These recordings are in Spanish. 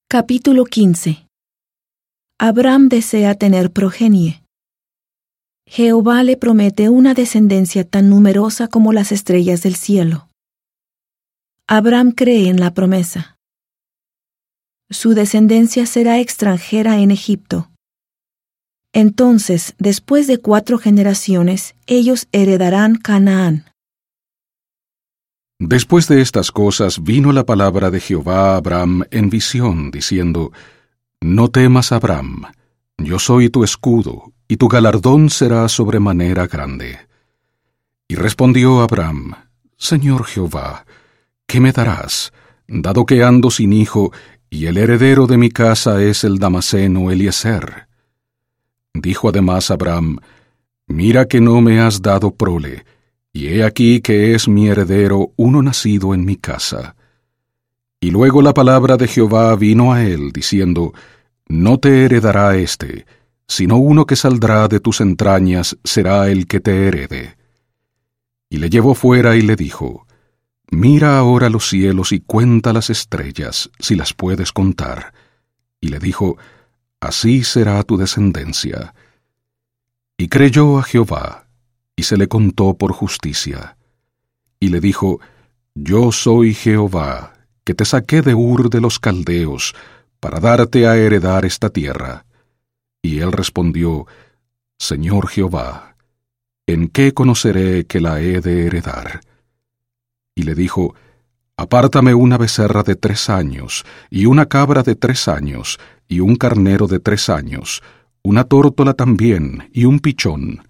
Capítulo 15. Abraham desea tener progenie. Jehová le promete una descendencia tan numerosa como las estrellas del cielo. Abraham cree en la promesa. Su descendencia será extranjera en Egipto. Entonces, después de 4 generaciones, ellos heredarán Canaán. Después de estas cosas vino la palabra de Jehová a Abraham en visión, diciendo: No temas, Abraham, yo soy tu escudo, y tu galardón será sobremanera grande. Y respondió Abraham: Señor Jehová, ¿qué me darás, dado que ando sin hijo, y el heredero de mi casa es el Damaseno Eliezer? Dijo además Abraham: Mira que no me has dado prole, y he aquí que es mi heredero uno nacido en mi casa. Y luego la palabra de Jehová vino a él, diciendo: No te heredará éste, sino uno que saldrá de tus entrañas será el que te herede. Y le llevó fuera y le dijo: Mira ahora los cielos y cuenta las estrellas, si las puedes contar. Y le dijo: Así será tu descendencia. Y creyó a Jehová, y se le contó por justicia. Y le dijo: Yo soy Jehová, que te saqué de Ur de los Caldeos, para darte a heredar esta tierra. Y él respondió: Señor Jehová, ¿en qué conoceré que la he de heredar? Y le dijo: Apártame una becerra de 3 años, y una cabra de 3 años, y un carnero de 3 años, una tórtola también, y un pichón.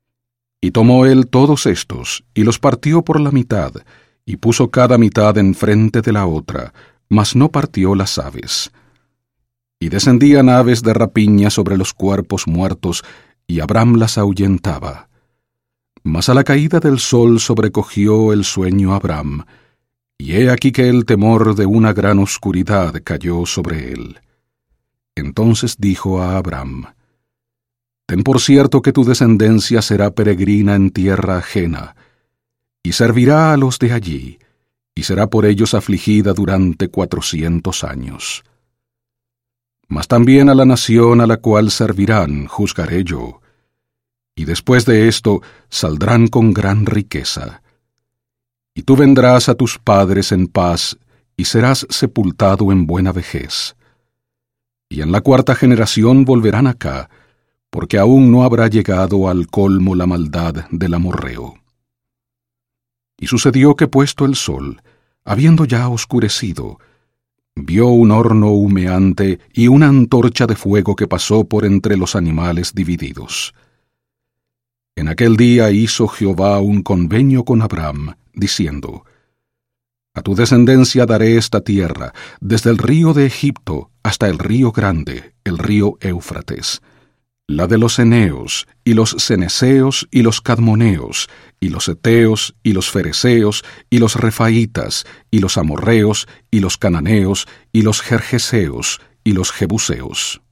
Y tomó él todos estos, y los partió por la mitad, y puso cada mitad enfrente de la otra, mas no partió las aves. Y descendían aves de rapiña sobre los cuerpos muertos, y Abraham las ahuyentaba. Mas a la caída del sol sobrecogió el sueño a Abraham, y he aquí que el temor de una gran oscuridad cayó sobre él. Entonces dijo a Abraham: Ten por cierto que tu descendencia será peregrina en tierra ajena, y servirá a los de allí, y será por ellos afligida durante 400 años. Mas también a la nación a la cual servirán juzgaré yo, y después de esto saldrán con gran riqueza. Y tú vendrás a tus padres en paz, y serás sepultado en buena vejez. Y en la 4ª generación volverán acá, porque aún no habrá llegado al colmo la maldad del amorreo. Y sucedió que puesto el sol, habiendo ya oscurecido, vio un horno humeante y una antorcha de fuego que pasó por entre los animales divididos. En aquel día hizo Jehová un convenio con Abraham, diciendo: A tu descendencia daré esta tierra, desde el río de Egipto hasta el río grande, el río Éufrates, la de los eneos, y los ceneseos, y los cadmoneos, y los heteos, y los fereceos, y los refaitas, y los amorreos, y los cananeos, y los gergeseos, y los jebuseos.